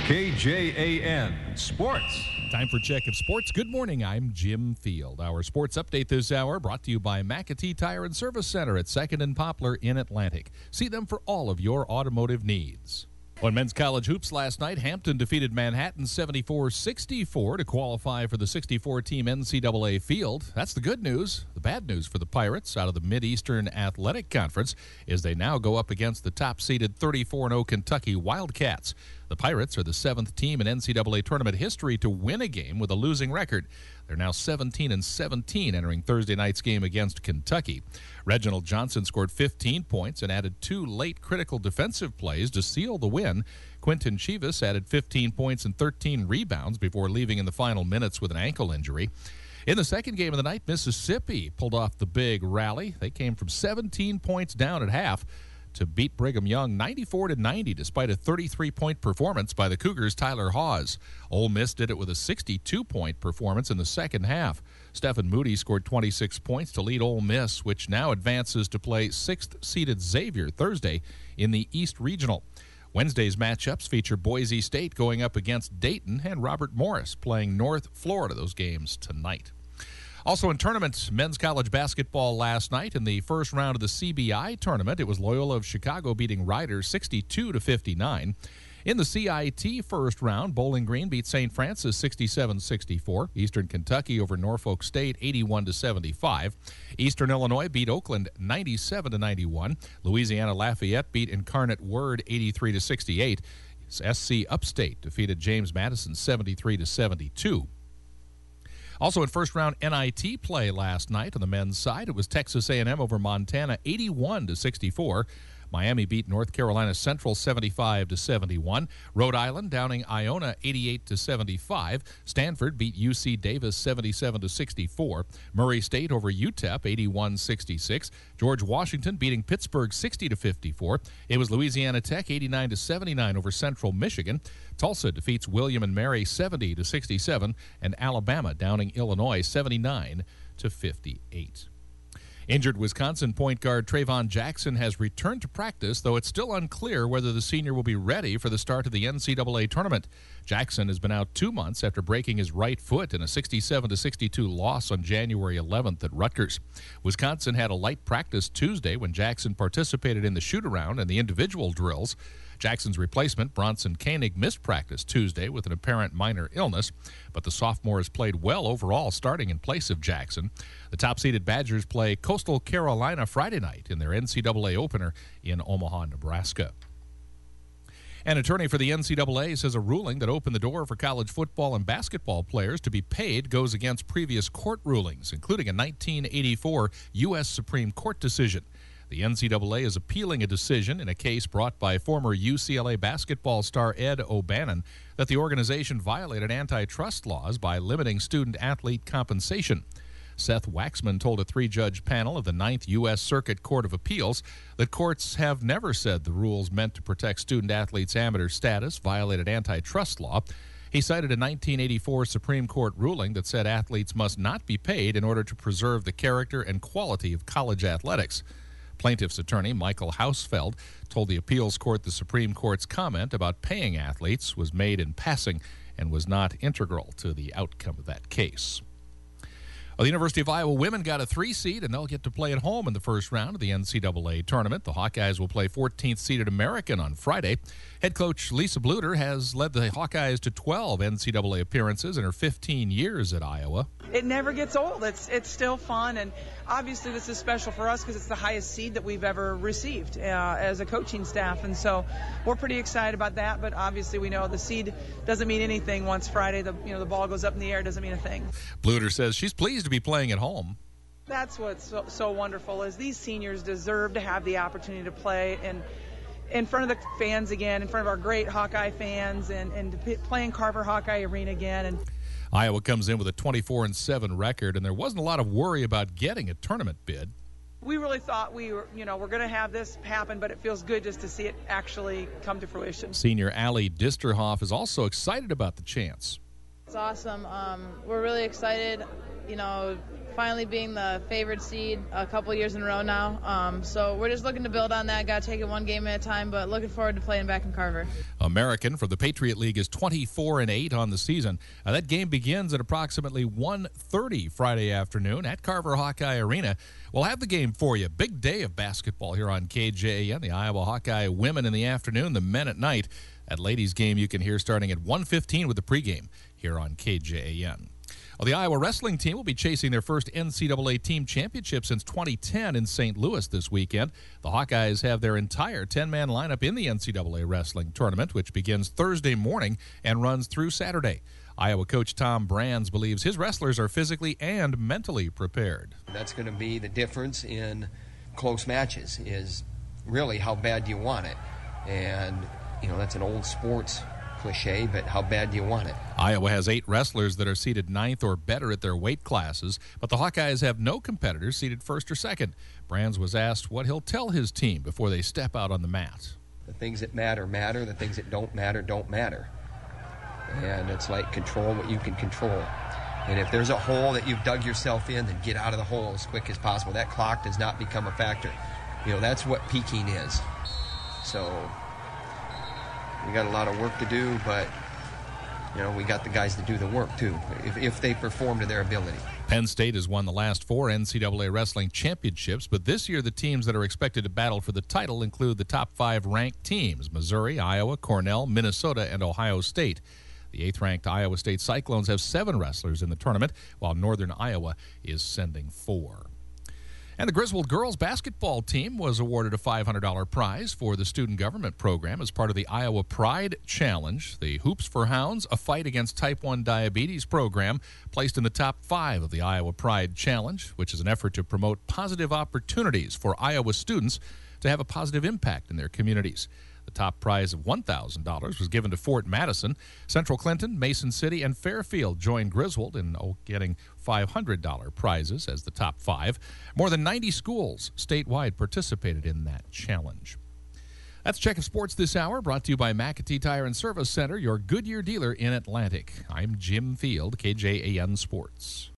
KJAN Sports. Time for Check of Sports. Good morning, I'm Jim Field. Our sports update this hour brought to you by McAtee Tire and Service Center at 2nd and Poplar in Atlantic. See them for all of your automotive needs. On men's college hoops last night, Hampton defeated Manhattan 74-64 to qualify for the 64-team NCAA field. That's the good news. The bad news for the Pirates out of the Mid-Eastern Athletic Conference is they now go up against the top-seeded 34-0 Kentucky Wildcats. The Pirates are the 7th team in NCAA tournament history to win a game with a losing record. They're now 17-17 entering Thursday night's game against Kentucky. Reginald Johnson scored 15 points and added 2 late critical defensive plays to seal the win. Quentin Chivas added 15 points and 13 rebounds before leaving in the final minutes with an ankle injury. In the second game of the night, Mississippi pulled off the big rally. They came from 17 points down at half to beat Brigham Young 94-90 despite a 33-point performance by the Cougars' Tyler Hawes. Ole Miss did it with a 62-point performance in the second half. Stephen Moody scored 26 points to lead Ole Miss, which now advances to play 6th-seeded Xavier Thursday in the East Regional. Wednesday's matchups feature Boise State going up against Dayton and Robert Morris playing North Florida. Those games tonight. Also in tournament, men's college basketball last night in the first round of the CBI tournament. It was Loyola of Chicago beating Rider 62-59. In the CIT first round, Bowling Green beat St. Francis 67-64. Eastern Kentucky over Norfolk State 81-75. Eastern Illinois beat Oakland 97-91. Louisiana Lafayette beat Incarnate Word 83-68. SC Upstate defeated James Madison 73-72. Also in first-round NIT play last night on the men's side, it was Texas A&M over Montana 81-64. Miami beat North Carolina Central 75-71. Rhode Island downing Iona 88-75. Stanford beat UC Davis 77-64. Murray State over UTEP 81-66. George Washington beating Pittsburgh 60-54. It was Louisiana Tech 89-79 over Central Michigan. Tulsa defeats William and Mary 70-67, and Alabama downing Illinois 79-58. Injured Wisconsin point guard Trayvon Jackson has returned to practice, though it's still unclear whether the senior will be ready for the start of the NCAA tournament. Jackson has been out 2 months after breaking his right foot in a 67-62 loss on January 11th at Rutgers. Wisconsin had a light practice Tuesday when Jackson participated in the shoot-around and the individual drills. Jackson's replacement, Bronson Koenig, missed practice Tuesday with an apparent minor illness, but the sophomore has played well overall, starting in place of Jackson. The top-seeded Badgers play Coastal Carolina Friday night in their NCAA opener in Omaha, Nebraska. An attorney for the NCAA says a ruling that opened the door for college football and basketball players to be paid goes against previous court rulings, including a 1984 U.S. Supreme Court decision. The NCAA is appealing a decision in a case brought by former UCLA basketball star Ed O'Bannon that the organization violated antitrust laws by limiting student-athlete compensation. Seth Waxman told a 3-judge panel of the 9th U.S. Circuit Court of Appeals that courts have never said the rules meant to protect student-athletes' amateur status violated antitrust law. He cited a 1984 Supreme Court ruling that said athletes must not be paid in order to preserve the character and quality of college athletics. Plaintiff's attorney Michael Hausfeld told the appeals court the Supreme Court's comment about paying athletes was made in passing and was not integral to the outcome of that case. Well, the University of Iowa women got a 3-seed, and they'll get to play at home in the first round of the NCAA tournament. The Hawkeyes will play 14th-seeded American on Friday. Head coach Lisa Bluter has led the Hawkeyes to 12 NCAA appearances in her 15 years at Iowa. It never gets old. It's still fun, and obviously this is special for us because it's the highest seed that we've ever received as a coaching staff, and so we're pretty excited about that. But obviously we know the seed doesn't mean anything once Friday the ball goes up in the air. It doesn't mean a thing. Bluter says she's pleased to be playing at home. That's what's so wonderful is these seniors deserve to have the opportunity to play in front of the fans again, in front of our great Hawkeye fans, and to play in Carver Hawkeye Arena again. And Iowa comes in with a 24-7 record, and there wasn't a lot of worry about getting a tournament bid. We really thought we're going to have this happen, but it feels good just to see it actually come to fruition. Senior Allie Disterhoff is also excited about the chance. It's awesome. We're really excited, finally being the favored seed a couple years in a row now. So we're just looking to build on that. Got to take it one game at a time, but looking forward to playing back in Carver. American for the Patriot League is 24-8 on the season. That game begins at approximately 1:30 Friday afternoon at Carver Hawkeye Arena. We'll have the game for you. Big day of basketball here on KJAN. The Iowa Hawkeye women in the afternoon, the men at night. That ladies game you can hear starting at 1:15 with the pregame here on KJAN. Well, the Iowa wrestling team will be chasing their first NCAA team championship since 2010 in St. Louis this weekend. The Hawkeyes have their entire 10-man lineup in the NCAA wrestling tournament, which begins Thursday morning and runs through Saturday. Iowa coach Tom Brands believes his wrestlers are physically and mentally prepared. That's going to be the difference in close matches, is really how bad do you want it? And, that's an old sports cliche, but how bad do you want it? Iowa has 8 wrestlers that are seated 9th or better at their weight classes, but the Hawkeyes have no competitors seated 1st or 2nd. Brands was asked what he'll tell his team before they step out on the mat. The things that matter, matter. The things that don't matter, don't matter. And it's like control what you can control. And if there's a hole that you've dug yourself in, then get out of the hole as quick as possible. That clock does not become a factor. That's what peaking is. So we got a lot of work to do, but we got the guys to do the work too, if they perform to their ability. Penn State has won the last 4 NCAA wrestling championships, but this year the teams that are expected to battle for the title include the top 5 ranked teams: Missouri, Iowa, Cornell, Minnesota, and Ohio State. The 8th-ranked Iowa State Cyclones have 7 wrestlers in the tournament, while Northern Iowa is sending 4. And the Griswold girls basketball team was awarded a $500 prize for the student government program as part of the Iowa Pride Challenge. The Hoops for Hounds, a fight against type 1 diabetes program, placed in the top 5 of the Iowa Pride Challenge, which is an effort to promote positive opportunities for Iowa students to have a positive impact in their communities. The top prize of $1,000 was given to Fort Madison. Central Clinton, Mason City, and Fairfield joined Griswold in getting $500 prizes as the top 5. More than 90 schools statewide participated in that challenge. That's Check of Sports this hour, brought to you by McAtee Tire and Service Center, your Goodyear dealer in Atlantic. I'm Jim Field, KJAN Sports.